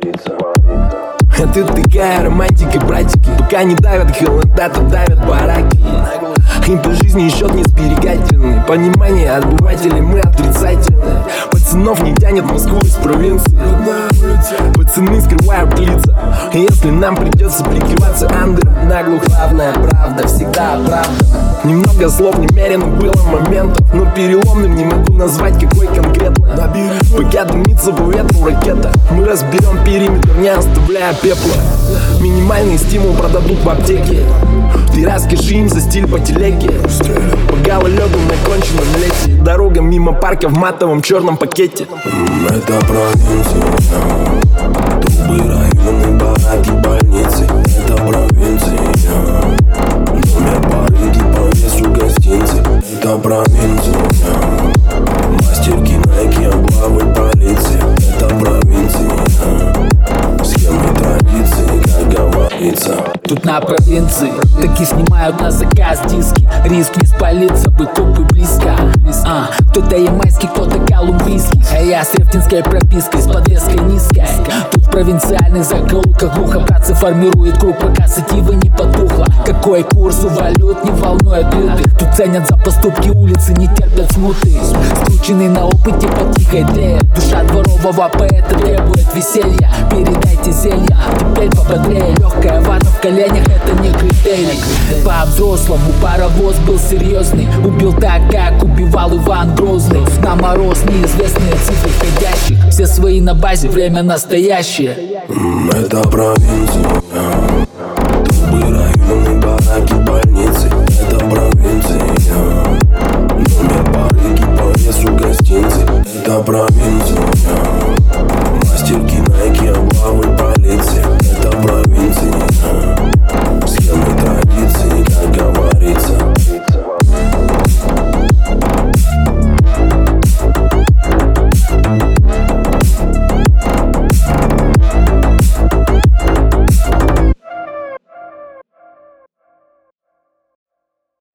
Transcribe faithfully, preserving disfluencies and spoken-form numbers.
творится. А тут такая романтика, братики. Пока не давят холода, то давят бараки. Им по жизни счет не сберегательный. Понимание обывателей мы отрицательные. Пацанов не тянет в Москву из провинции. Пацаны скрывают лица. И если нам придется прикрываться андер, наглухо. Главная правда, всегда правда. Немного слов немерено было моментов, но переломным не могу назвать какой конкретно. Пока дымится по ветру ракета, мы разберем периметр, не оставляя пепла. Минимальный стимул продадут в аптеке. Ты расскажи им за стиль по телеге. По гололеду на конченном лете. Дорога мимо парка в матовом черном пакете. Это провинция. Трубы, районы, бараки, больницы. Это провинция. Номер барыги по весу гостинцы. Это провинция. Мастер кинайки, облавы, полиция. Это провинция. Схемы традиции, как говорится. Тут на провинции таки снимают на заказ диски. Риск не спалиться, бы копы близко. а, Кто-то ямайский, кто-то колумбийский. А я с рефтинской пропиской, с подвеской низкой. Тут в провинциальных закоулках глухо братцы формирует круг, пока сатива не потухла. Какой курс у валют не волнует лютых. Тут ценят за поступки улицы, не терпят смуты. Скрученный на опыте по тихой тлеет. Душа дворового поэта требует веселья. Передайте зелья, теперь пободрее. Легкая вата в коленях, это не критерий. По-взрослому паровоз был серьезный. Убил так, как убивал Иван Грозный. На мороз неизвестные цифры входящих. Все свои на базе, время настоящее. Это провинция. Трубы, районы, бараки, больницы. Это провинция. Номер барыги по весу гостинцы. Это провинция.